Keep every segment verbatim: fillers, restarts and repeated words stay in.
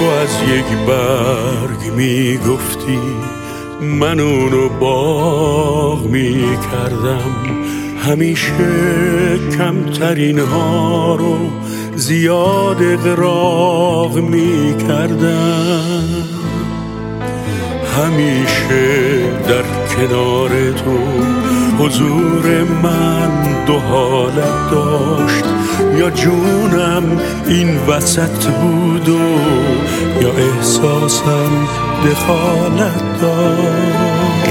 از یک برگ میگفتی من اونو باغ میکردم، همیشه کمترین ها رو زیاد اغراق میکردم. همیشه در کنار تو حضور من دو حالت داشت، یا جونم این وسط بود و یا احساسم دخالت داشت.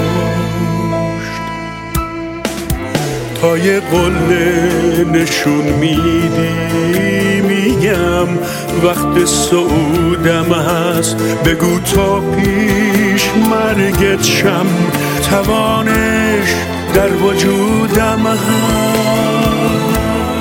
تا یه قله نشون میدی میگم وقت صعودم هست، بگو تا پیش مرگت شم توانش در وجودم هست.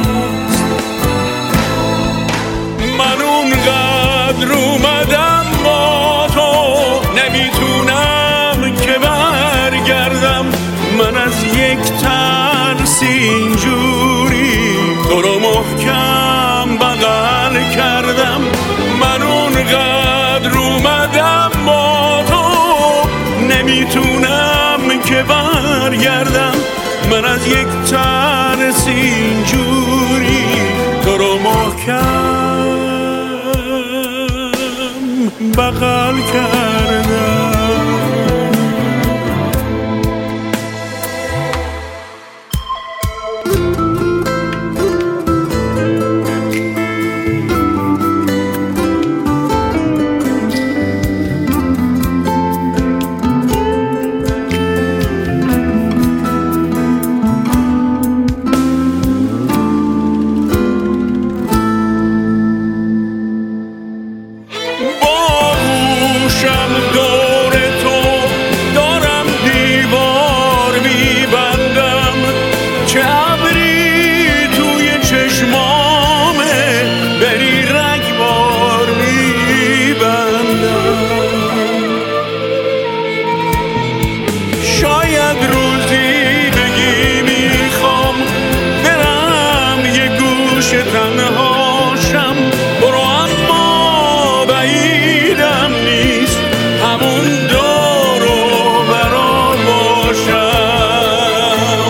من اونقدر اومدم با تو نمیتونم که برگردم، من از یک ترس اینجوری تو رو محکم بغل کردم. من اونقدر اومدم با تو نمیتونم که برگردم، من از یک ترس اینجوری تو رو محکم بغل کردم. تنهاشم برو اما بعیدم نیست همون دور و برا باشم.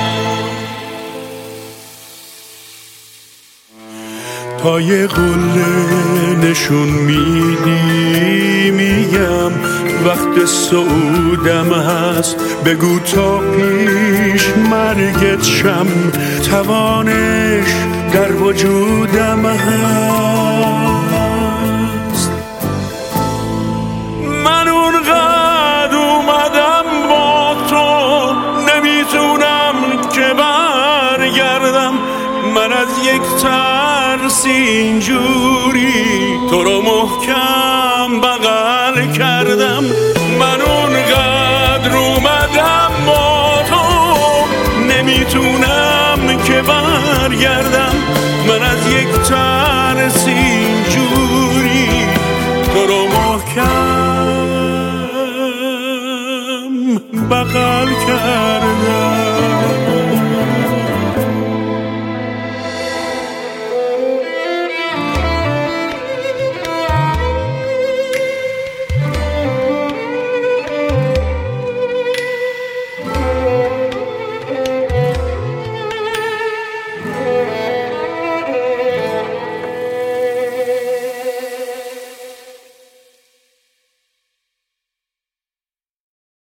تا یه قله نشون میدی میگم وقت صعودم هست، بگو تا پیش مرگت شم توانش در وجودم هست. من اونقدر اومدم با تو نمیتونم که برگردم، من از یک ترس اینجوری تو رو محکم بغل کردم. من اونقدر اومدم با تو نمیتونم که برگردم، من از یک ترس اینجوری تو رو محکم بغل کردم.